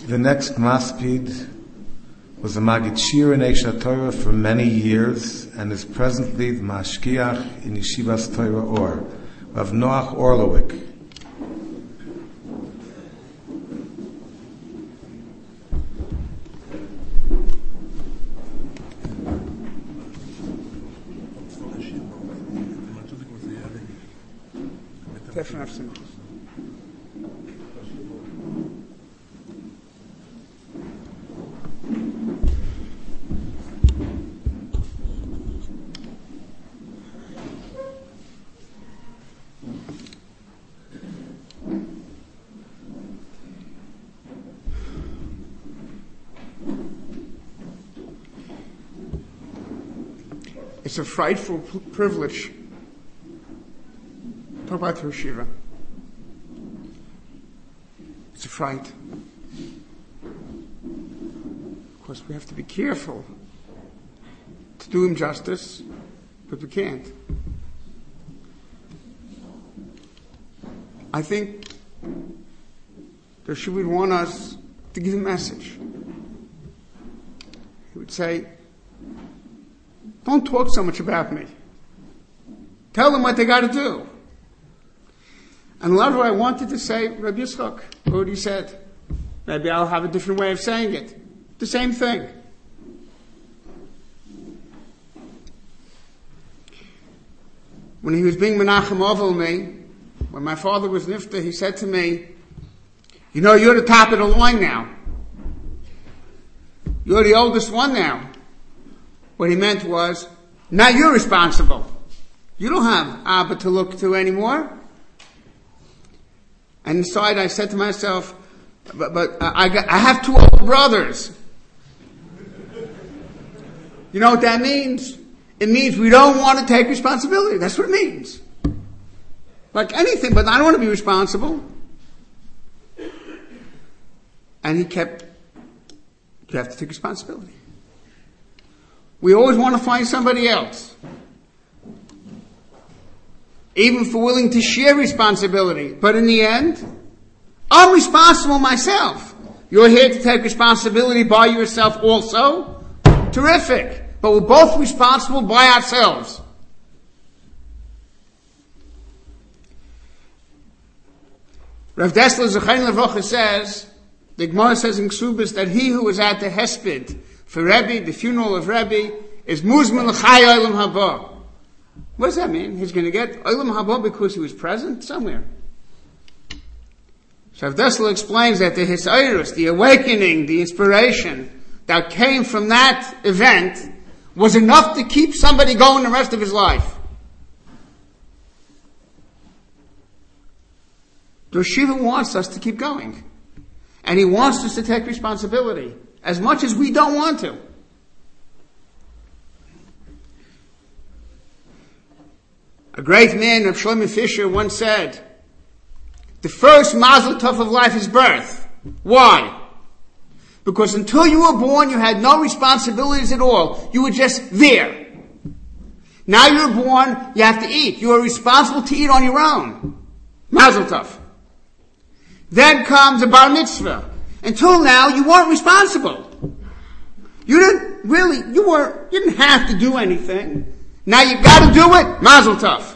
The next Maspid was a Magid Shir in Eish Torah for many years and is presently the Mashkiach in Yeshivas Torah Or, Rav Noach Orlowik. It's a frightful privilege. Talk about Rosh Yeshiva. It's a fright. Of course, we have to be careful to do him justice, but we can't. I think that she would want us to give a message. He would say, don't talk so much about me. Tell them what they got to do. And a lot of what I wanted to say, Rabbi Yitzchak already said. Maybe I'll have a different way of saying it. The same thing. When he was being Menachem over me, when my father was Nifta, he said to me, you know, you're the top of the line now. You're the oldest one now. What he meant was, now you're responsible. You don't have Abba to look to anymore. And inside I said to myself, but I have two older brothers. You know what that means? It means we don't want to take responsibility. That's what it means. Like anything, but I don't want to be responsible. And you have to take responsibility. We always want to find somebody else. Even for willing to share responsibility. But in the end, I'm responsible myself. You're here to take responsibility by yourself also. Terrific. But we're both responsible by ourselves. Rav Dessler Zechayin Levrocha says, the Gemara says in Ksubis that he who was at the Hesped for Rebbe, the funeral of Rebbe, is Muzman L'chai Olam Haba. What does that mean? He's going to get Olam Haba because he was present somewhere. So Dessler explains that the Hisayrus, the awakening, the inspiration that came from that event was enough to keep somebody going the rest of his life. The Shiva wants us to keep going. And he wants us to take responsibility. As much as we don't want to. A great man, Rav Shlomo Fisher, once said, the first mazel tov of life is birth. Why? Because until you were born, you had no responsibilities at all. You were just there. Now you're born, you have to eat. You are responsible to eat on your own. Mazel tov. Then comes a bar mitzvah. Until now, you weren't responsible. You didn't have to do anything. Now you gotta do it, mazel tov.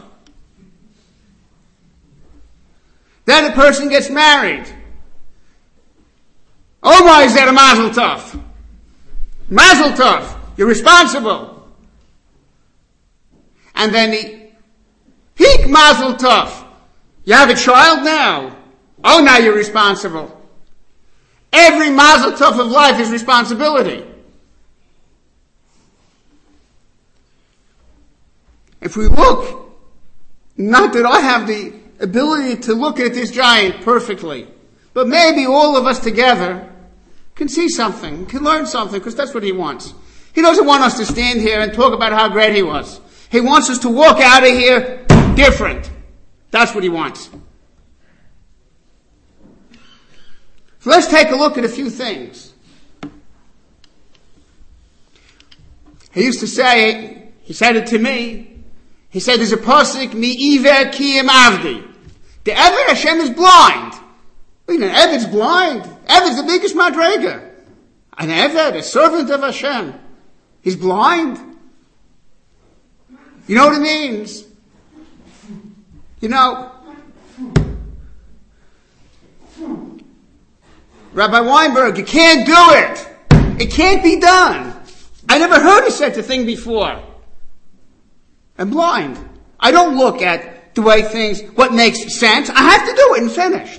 Then a person gets married. Oh my, is that a mazel tov? Mazel tov. You're responsible. And then peak mazel tov. You have a child now. Oh, now you're responsible. Every mazel tov of life is responsibility. If we look, not that I have the ability to look at this giant perfectly, but maybe all of us together can see something, can learn something, because that's what he wants. He doesn't want us to stand here and talk about how great he was. He wants us to walk out of here different. That's what he wants. So let's take a look at a few things. He used to say, he said it to me, he said there's a pasuk, mi iver kiyim avdi. The Eved Hashem is blind. Well, you know, Eved's blind. Eved's the biggest madrega. An Eved, a servant of Hashem. He's blind. You know what it means? You know, Rabbi Weinberg, you can't do it. It can't be done. I never heard of such a thing before. I'm blind. I don't look at the way things, what makes sense. I have to do it and finished.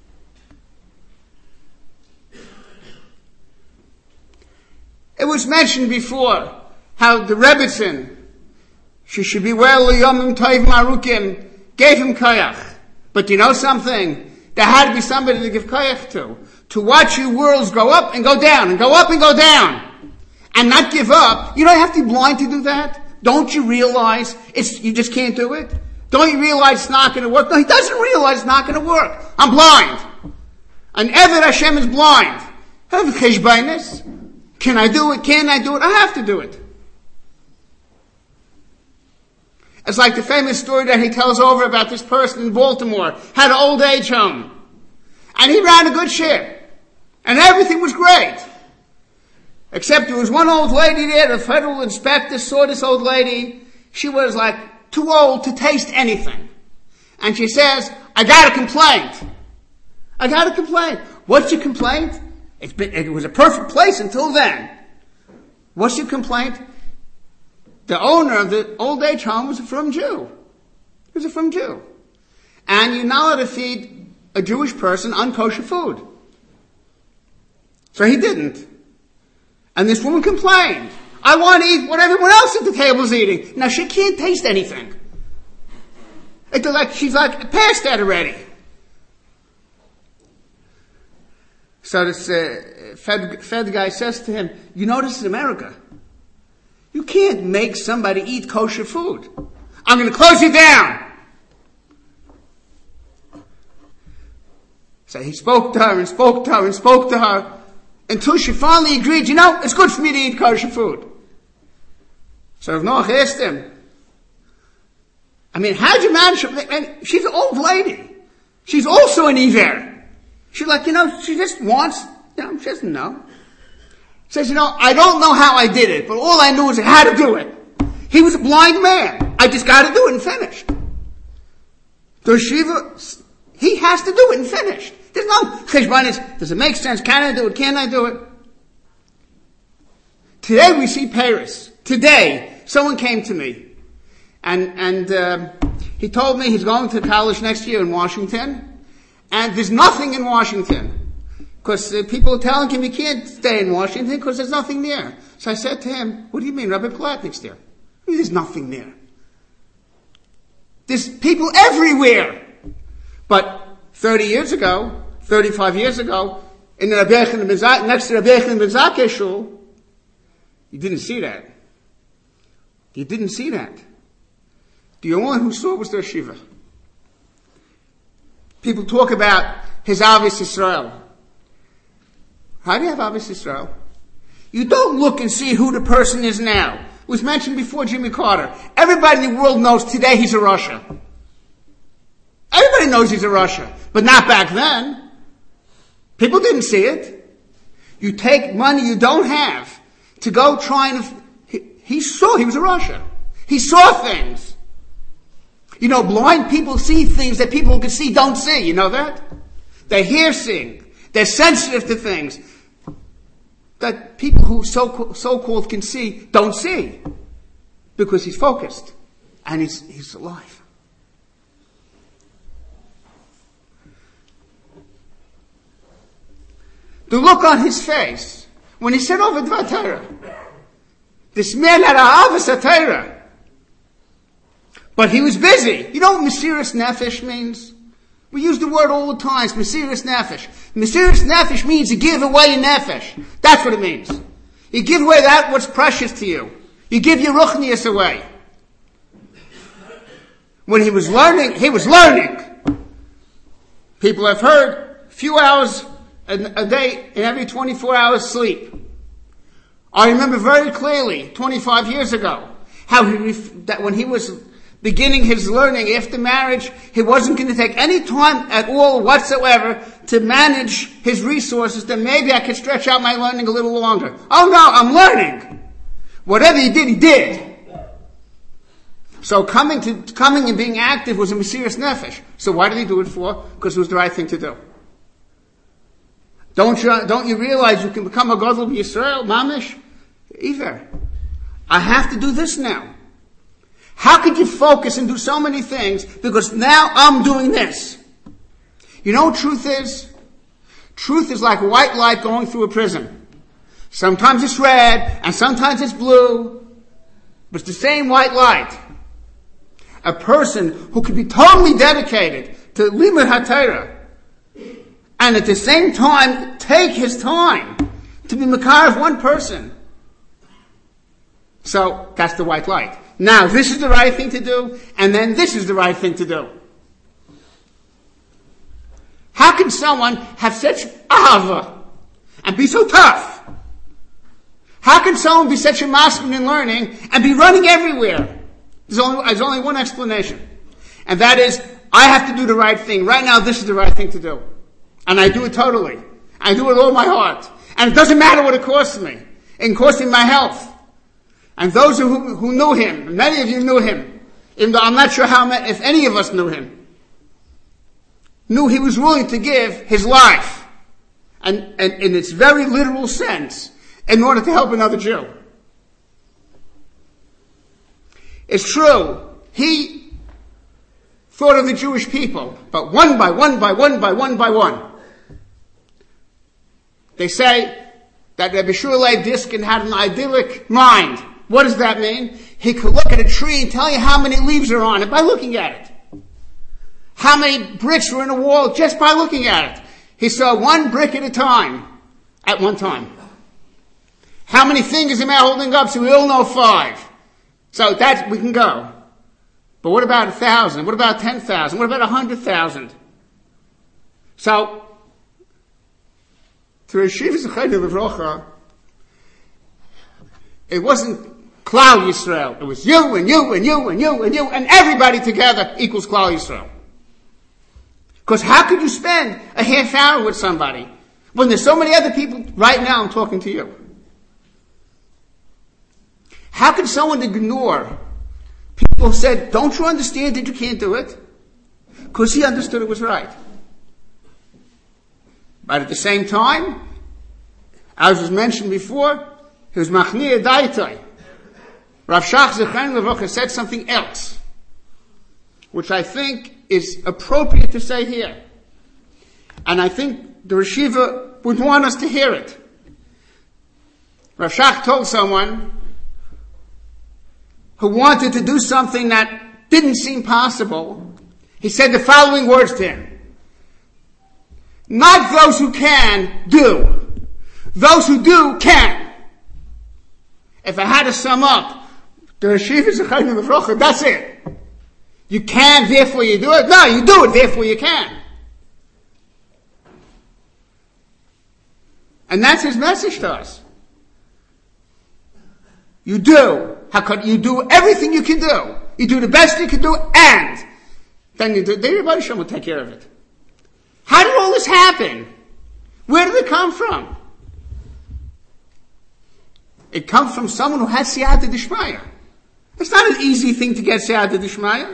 It was mentioned before how the Rebbetzin, she should be well yomim toivim arukim, gave him koyach. But you know something? There had to be somebody to give koyach to watch your worlds go up and go down, and go up and go down, and not give up. You don't have to be blind to do that. Don't you realize you just can't do it? Don't you realize it's not going to work? No, he doesn't realize it's not going to work. I'm blind. An Eved Hashem is blind. I have a cheshbainis. Can I do it? Can I do it? I have to do it. It's like the famous story that he tells over about this person in Baltimore, had an old age home. And he ran a good ship. And everything was great. Except there was one old lady there, the federal inspector saw this old lady. She was like too old to taste anything. And she says, I got a complaint. I got a complaint. What's your complaint? It was a perfect place until then. What's your complaint? The owner of the old age home was a frum Jew. He was a frum Jew. And you're not allowed to feed a Jewish person unkosher food. So he didn't. And this woman complained. I want to eat what everyone else at the table is eating. Now she can't taste anything. She's like past that already. So this Fed guy says to him, you know this is America. You can't make somebody eat kosher food. I'm going to close you down. So he spoke to her and spoke to her and spoke to her until she finally agreed, you know, it's good for me to eat kosher food. So Rav Noach asked him, I mean, how'd you manage? And she's an old lady. She's also an Iver. She's like, you know, she just wants, you know, she doesn't know. Says, you know, I don't know how I did it, but all I knew is I had to do it. He was a blind man. I just got to do it and finished. The Shiva, he has to do it and finished. There's no cheshbonis. Does it make sense? Can I do it? Can I do it? Today we see Paris. Today, someone came to me, and he told me he's going to college next year in Washington, and there's nothing in Washington. Because people are telling him he can't stay in Washington because there's nothing there. So I said to him, what do you mean? Rabbi Palatnik's there. There's nothing there. There's people everywhere. But 30 years ago, 35 years ago, in the next to Rabbi Yechon ben Zakkai shul, you didn't see that. You didn't see that. The only one who saw was their Shiva. People talk about his Ahavas Yisrael. How do you have Ahavas Yisrael? You don't look and see who the person is now. It was mentioned before Jimmy Carter. Everybody in the world knows today he's a Russia. Everybody knows he's a Russia. But not back then. People didn't see it. You take money you don't have to go trying to... He saw he was a Russia. He saw things. You know, blind people see things that people who can see don't see. You know that? They hear seeing. They're sensitive to things that people who so-called can see don't see. Because he's focused. And he's alive. The look on his face when he said over Dvar Torah. This man had Ahavas Torah. But he was busy. You know what Mesiras Nefesh means? We use the word all the time, Mesiras Nefesh. Mesiras Nefesh means you give away your Nefesh. That's what it means. You give away that what's precious to you. You give your Ruchnius away. When he was learning, he was learning. People have heard a few hours a day in every 24 hours sleep. I remember very clearly, 25 years ago, how that when he was beginning his learning after marriage, he wasn't going to take any time at all whatsoever to manage his resources, then maybe I could stretch out my learning a little longer. Oh no, I'm learning. Whatever he did, he did. So coming and being active was a Mesiras Nefesh. So why did he do it for? Because it was the right thing to do. Don't you realize you can become a Gadol Yisrael, Mamish? Either. I have to do this now. How could you focus and do so many things because now I'm doing this? You know what truth is? Truth is like a white light going through a prism. Sometimes it's red and sometimes it's blue, but it's the same white light. A person who could be totally dedicated to Limud HaTorah and at the same time take his time to be Makar of one person. So that's the white light. Now this is the right thing to do, and then this is the right thing to do. How can someone have such ahava and be so tough? How can someone be such a master in learning and be running everywhere? There's only one explanation. And that is, I have to do the right thing. Right now, this is the right thing to do. And I do it totally. I do it with all my heart. And it doesn't matter what it costs me. It costs me my health. And those who knew him, many of you knew him, even though I'm not sure if any of us knew him, knew he was willing to give his life, and in its very literal sense, in order to help another Jew. It's true, he thought of the Jewish people, but one by one by one by one by one. They say that Rabbi Shua Leib Diskin had an idyllic mind. What does that mean? He could look at a tree and tell you how many leaves are on it by looking at it. How many bricks were in a wall just by looking at it. He saw one brick at a time, at one time. How many fingers am I holding up? So we all know 5. So that we can go. But what about 1,000? What about 10,000? What about 100,000? So, through Yeshiva Zechayda Levrocha, it wasn't Klal Yisrael. It was you and you and you and you and you and everybody together equals Klal Yisrael. Because how could you spend a half hour with somebody when there's so many other people right now I'm talking to you? How could someone ignore people who said, don't you understand that you can't do it? Because he understood it was right. But at the same time, as was mentioned before, he was Machniya Daitai. Rav Shach Zechain Levocha said something else, which I think is appropriate to say here. And I think the Reshiva would want us to hear it. Rav Shach told someone who wanted to do something that didn't seem possible, he said the following words to him. Not those who can, do. Those who do, can. If I had to sum up, the Yeshiva Zechayim Levrocha, that's it. You can, therefore you do it. No, you do it, therefore you can. And that's his message to us. You do. How could you do everything you can do? You do the best you can do, and then you do. Then your Rebbe Shem will take care of it. How did all this happen? Where did it come from? It comes from someone who has Siyata D'Shmaya. It's not an easy thing to get Siyata D'Shmaya.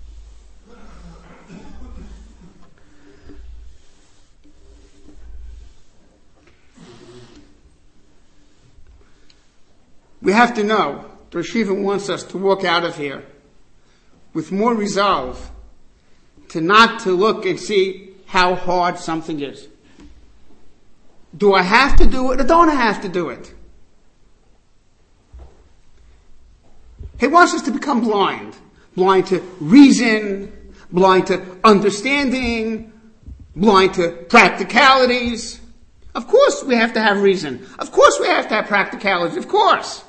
We have to know, the Yeshiva wants us to walk out of here with more resolve to not to look and see how hard something is. Do I have to do it or don't I have to do it? He wants us to become blind. Blind to reason, blind to understanding, blind to practicalities. Of course we have to have reason. Of course we have to have practicalities. Of course.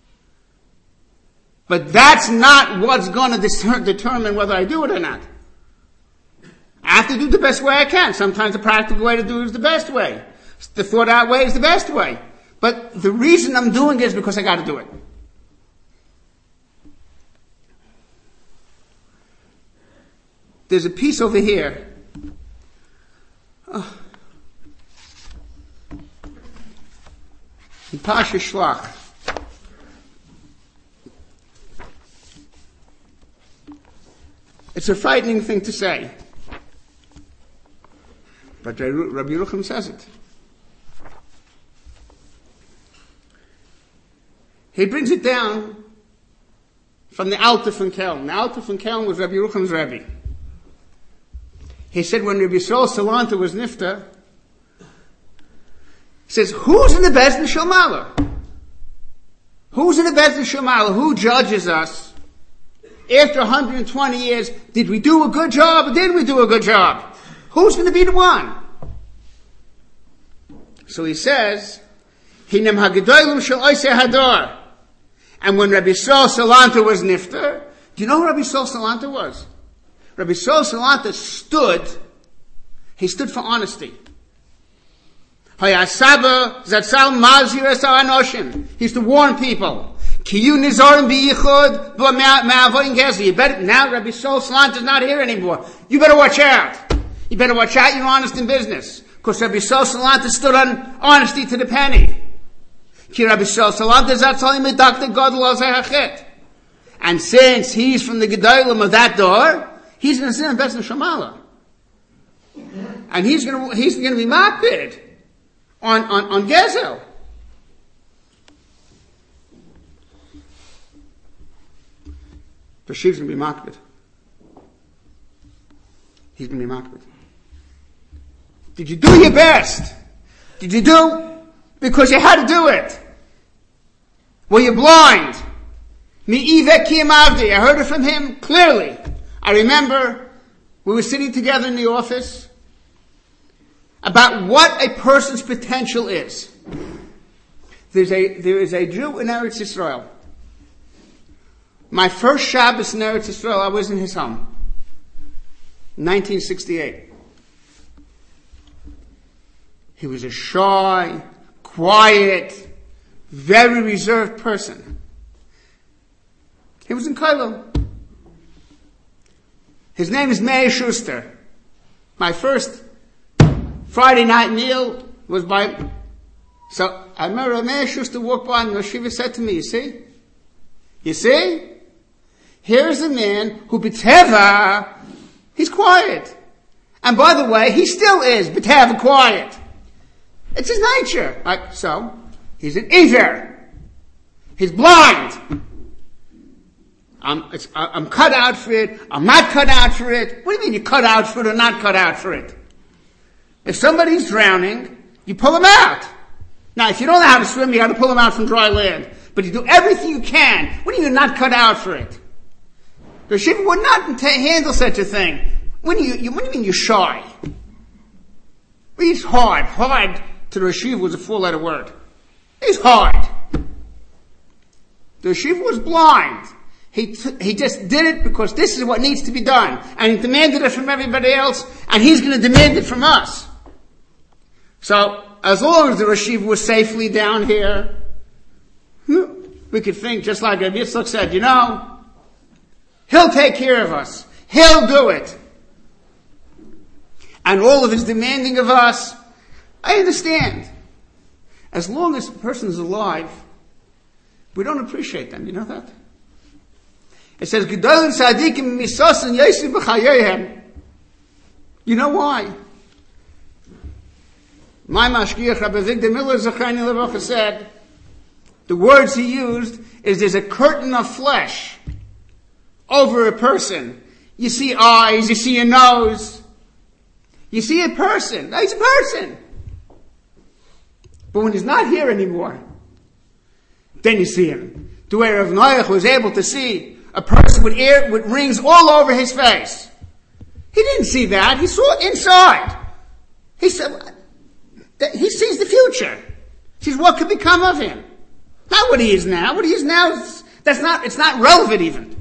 But that's not what's going to determine whether I do it or not. I have to do the best way I can. Sometimes the practical way to do it is the best way. The thought out way is the best way. But the reason I'm doing it is because I got to do it. there's a piece over here. In Pasha Shlach. It's a frightening thing to say. But Rabbi Yerucham says it. He brings it down from the Alter von Kelm. The Alter von Kelm was Rabbi Yerucham's Rebbe. He said when Rabbi Yisrael Salanta was nifta, he says, who's in the Beis Din Shel Ma'ala? Who's in the Beis Din Shel Ma'ala? Who judges us? After 120 years, did we do a good job or didn't we do a good job? Who's going to be the one? So he says, Hinam hagedolim shel oisei hador. And when Rabbi Yisrael Salanta was nifter, do you know who Rabbi Yisrael Salanta was? Rabbi Yisrael Salanta stood for honesty. He used to warn people. You better, now Rabbi Yisrael Salanta is not here anymore. You better watch out. You better watch out, you're honest in business. Because Rabbi Yisrael Salanta stood on honesty to the penny. And since he's from the Gedolim of that door, he's going to sit on Beis Din Shel Ma'ala. And he's going to be makpid on Gezel. The Shiv's going to be makpid. He's going to be makpid. Did you do your best? Did you do? Because you had to do it. Were you blind? I heard it from him clearly. I remember we were sitting together in the office about what a person's potential is. There is a Jew in Eretz Yisrael. My first Shabbos in Eretz Yisrael, I was in his home. 1968. He was a shy, quiet, very reserved person. He was in Kailo. His name is Meir Schuster. My first Friday night meal was by... So I remember Meir Schuster walked by and Yeshiva said to me, you see? Here's a man who b'teva, he's quiet. And by the way, he still is b'teva quiet. It's his nature. So, he's an iver. He's blind. I'm cut out for it. I'm not cut out for it. What do you mean you're cut out for it or not cut out for it? If somebody's drowning, you pull him out. Now, if you don't know how to swim, you got to pull him out from dry land. But you do everything you can. What do you mean you're not cut out for it? The Yeshiva would not handle such a thing. What do you mean you're shy? He's hard. Hard to the Yeshiva was a four-letter word. He's hard. The Yeshiva was blind. He just did it because this is what needs to be done. And he demanded it from everybody else, and he's going to demand it from us. So, as long as the Yeshiva was safely down here, we could think, just like Rabbi Yitzchak said, he'll take care of us. He'll do it. And all of his demanding of us, I understand. As long as a person is alive, we don't appreciate them. You know that? It says, Gedolim tzadikim misosin yosef b'chayehem. You know why? My mashgiach, Rabbi Victor Miller Zachariah Levacha said, the words he used is there's a curtain of flesh over a person. You see eyes, you see a nose. You see a person. He's a person. But when he's not here anymore, then you see him. The way Rav Noach was able to see a person with rings all over his face. He didn't see that. He saw inside. He said, he sees the future. He sees what could become of him. Not what he is now. What he is now, it's not relevant even.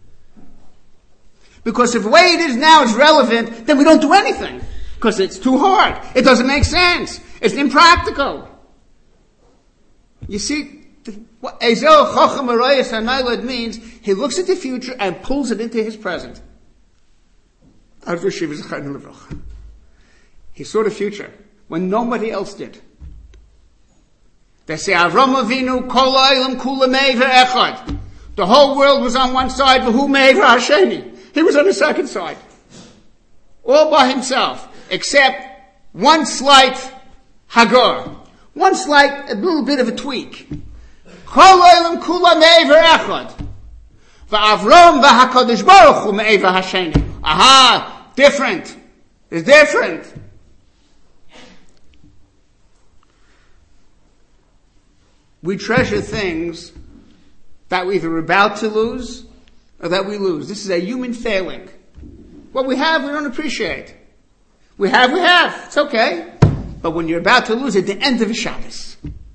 Because if the way it is now is relevant, then we don't do anything. Because it's too hard. It doesn't make sense. It's impractical. You see, what Ezel Chacham Arayas HaNailad means, he looks at the future and pulls it into his present. He saw the future when nobody else did. They say, Avram Avinu, kol ha'olam kula me'ever echad. The whole world was on one side, v'hu me'ever hasheni. He was on the second side. All by himself, except one slight hagar. One slight, a little bit of a tweak. Kol ha'olam kula me'ever echad. V'avram v'hakadosh baruch hu me'ever hasheni. Aha, different. It's different. We treasure things that we're either about to lose or that we lose. This is a human failing. What we have, we don't appreciate. We have. It's okay. But when you're about to lose at the end of a Shabbos,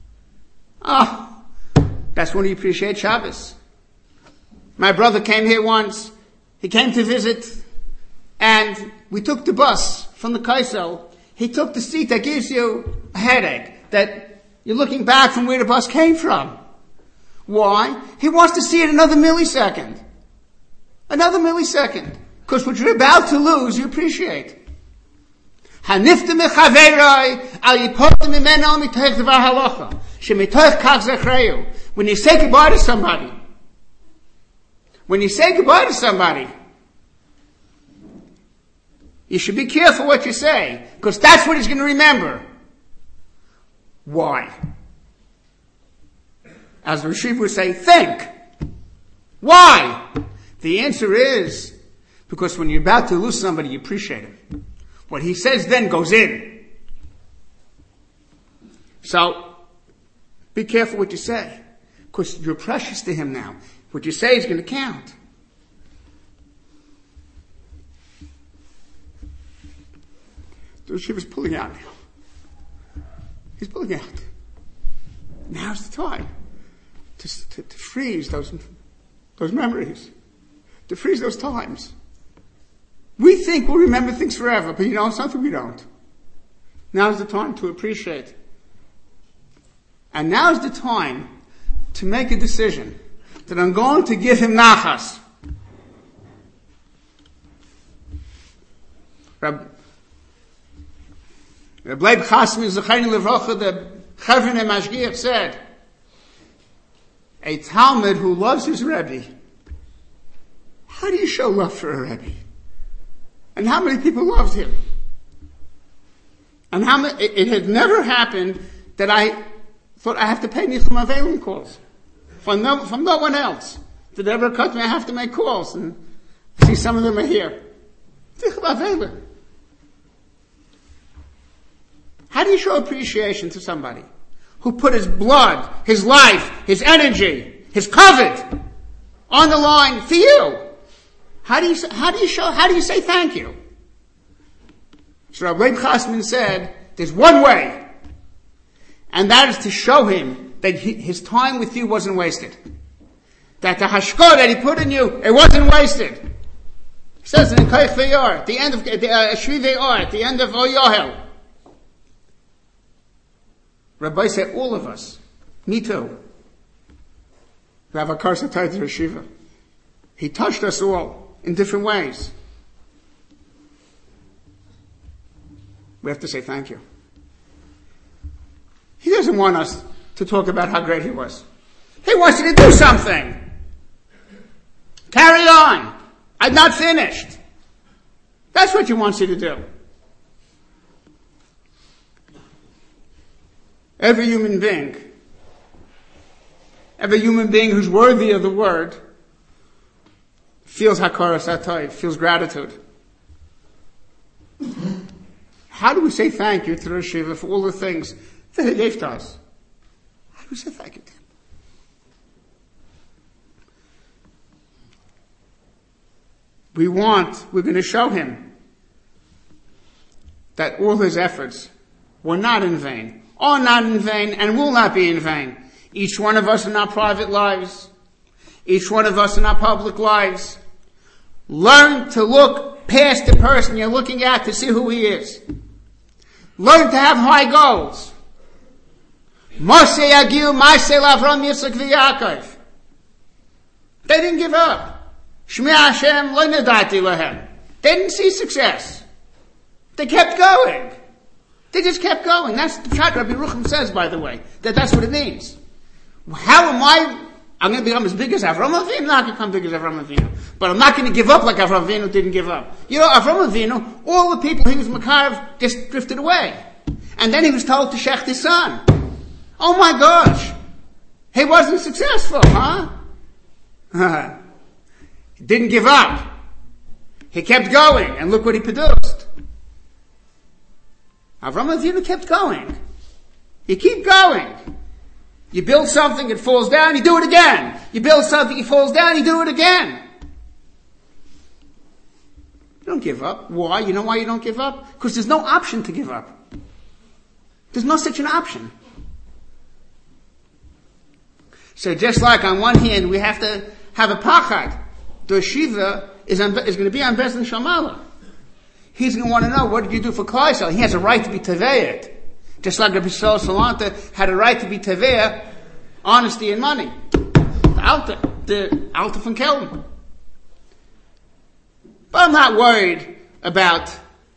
that's when you appreciate Shabbos. My brother came here once. He came to visit, and we took the bus from the Kaisel. He took the seat that gives you a headache, that you're looking back from where the bus came from. Why? He wants to see it another millisecond. Another millisecond. Because what you're about to lose, you appreciate. When you say goodbye to somebody, you should be careful what you say, because that's what he's going to remember. Why? As the Rishiv would say, think. Why? The answer is, because when you're about to lose somebody, you appreciate him. What he says then goes in. So, be careful what you say, because you're precious to him now. What you say is going to count. The Rishiv is pulling out now. He's pulling out. Now's the time to freeze those memories, to freeze those times. We think we'll remember things forever, but something we don't. Now's the time to appreciate. And now's the time to make a decision that I'm going to give him nachas. The Leib Chasmi Zechayim Levrocha, the Chevron Mashgiach said, a Talmud who loves his Rebbe, how do you show love for a Rebbe? And how many people loved him? And it had never happened that I thought I have to pay Nichum Avelim calls. From no one else. Did it ever occur to me I have to make calls? And I see some of them are here. Nichum Avelim. How do you show appreciation to somebody who put his blood, his life, his energy, his kavod on the line for you? How do you say thank you? So Rabbi Chasman said, there's one way, and that is to show him that his time with you wasn't wasted. That the hashkah that he put in you, it wasn't wasted. He says in Koich V'yor, at the end of Shvi V'yor, at the end of Oyohel, Rabbi said, all of us, me too, who have a Karsa tied to Yeshiva. He touched us all in different ways. We have to say thank you. He doesn't want us to talk about how great he was. He wants you to do something. Carry on. I'm not finished. That's what he wants you to do. Every human being who's worthy of the word, feels hakaras hatov, feels gratitude. How do we say thank you to Rosh Hashiva for all the things that he gave to us? How do we say thank you to him? We're going to show him that all his efforts were not in vain, are not in vain, and will not be in vain. Each one of us in our private lives, each one of us in our public lives, learn to look past the person you're looking at to see who he is. Learn to have high goals. Moshe Yagiu, Ma'aseh Avram, Yitzchak, Yaakov. They didn't give up. Shmi Hashem lo nadati lahem. They didn't see success. They kept going. They just kept going. That's the Pshat Rabbi Rucham says, by the way, that's what it means. How am I'm going to become as big as Avraham Avinu? I'm not going to become big as Avraham Avinu. But I'm not going to give up like Avraham Avinu didn't give up. You know, Avraham Avinu, all the people he was Makarev just drifted away. And then he was told to shech his son. Oh my gosh. He wasn't successful, huh? He didn't give up. He kept going, and look what he produced. Avraham Avinu kept going. You keep going. You build something, it falls down, you do it again. You build something, it falls down, you do it again. You don't give up. Why? You know why you don't give up? Because there's no option to give up. There's no such an option. So just like on one hand we have to have a pachad, the yeshiva is going to be on Beis Din Shel Maalah. He's going to want to know, what did you do for Klal Yisrael? He has a right to be teveyet. Just like Rabbi Yisrael Salanta had a right to be teveya, honesty and money. The Alta from Kelm. But I'm not worried about,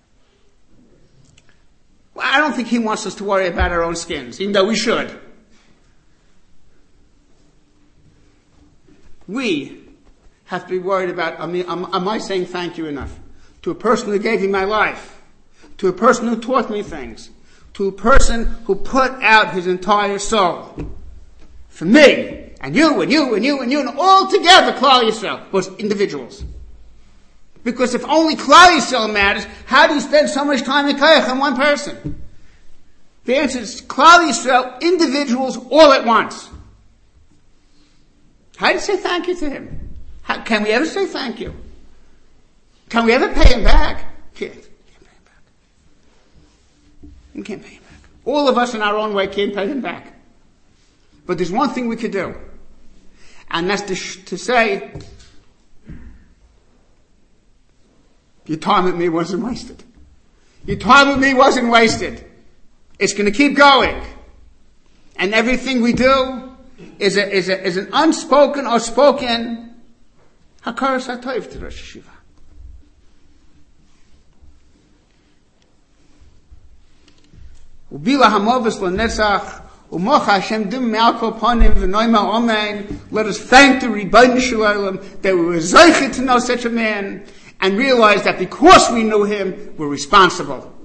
I don't think he wants us to worry about our own skins, even though we should. We have to be worried about, am I saying thank you enough? To a person who gave me my life. To a person who taught me things. To a person who put out his entire soul. For me, and you, and you, and you, and you, and all together, Klal Yisrael, was individuals. Because if only Klal Yisrael matters, how do you spend so much time in Koyach on one person? The answer is Klal Yisrael, individuals, all at once. How do you say thank you to him? Can we ever say thank you? Can we ever pay him back? Can't pay him back. We can't pay him back. All of us in our own way can't pay him back. But there's one thing we could do. And that's to say, your time with me wasn't wasted. Your time with me wasn't wasted. It's going to keep going. And everything we do is an unspoken or spoken hakaras hatov to Rosh Yeshiva. Ubila hamovus lenetzach umocha Hashem dim me'alkol ponim v'noima omein. Let us thank the Ribono Shel Olam that we were zeicher to know such a man, and realize that because we knew him, we're responsible.